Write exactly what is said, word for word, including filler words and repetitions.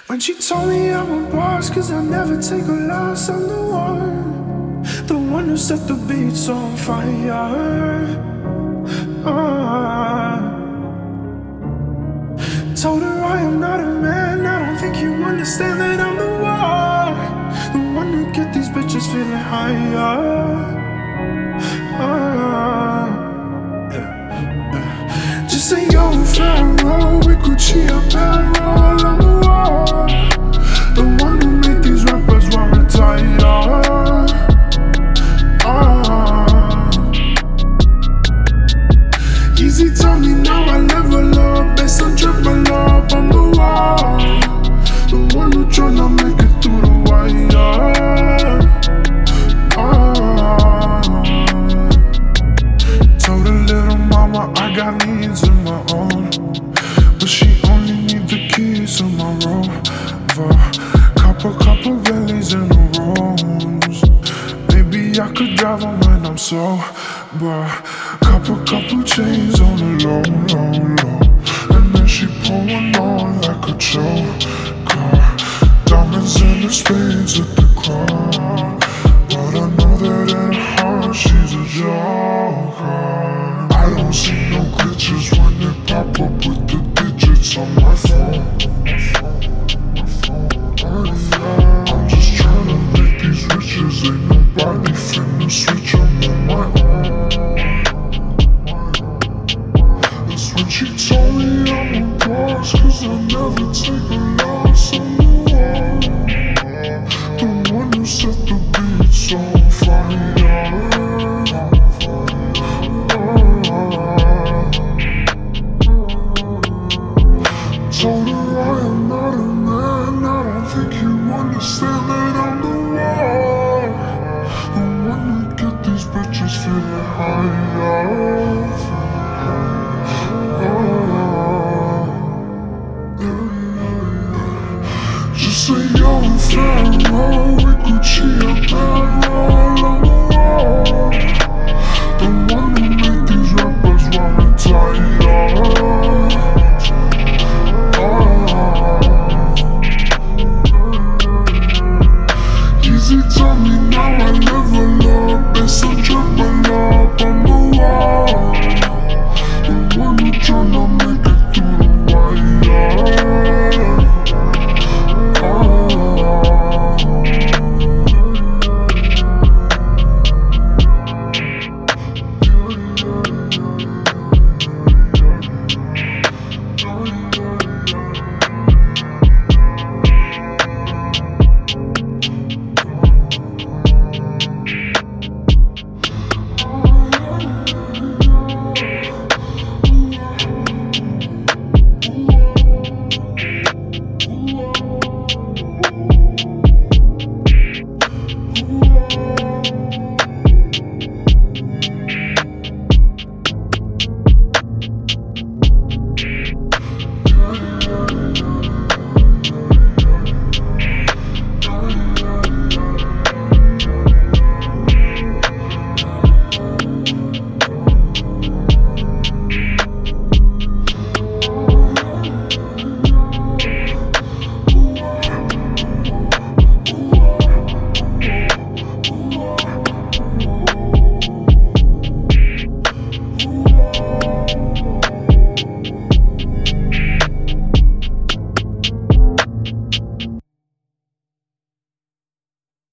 When she told me I'm a boss, cause I never take a loss, I'm the one, the one who set the beats on fire. uh, Told her I am not a man, I don't think you understand that I'm the one, the one who get these bitches feeling higher. uh, yeah, yeah. Just say yo, Pharaoh, with Gucci apparel on the wall, the one who make these rappers want retire. uh, Easy told me now I level up, based on triple up on the wall, the one who tryna make it through the wire. uh, Told her little mama I got needs of my own, but she only need the keys to my Rover. Couple, couple bellies in the rooms. Maybe I could drive them when I'm sober. Couple, couple chains on the low, low, low. And then she pulling on like a choker. Diamonds in the spades at the club, but I know that in her heart she's a joker. I don't see no glitches when they pop up with the digits on my phone. I'm just tryna make these riches, ain't nobody finna switch, I'm on my own. That's when she told me I'm a boss, cause I never take a loss, I'm the one, the one who set the beats on fire. Told her I am not a man, I don't think you understand that I'm the one, the one who get these bitches feeling higher. Just say yo, Pharaoh, with Gucci apparel on the wall, the one who make these rappers want retire. Easy told me now I level up, based on triple up on the wall, the one who tryna make it through the wire.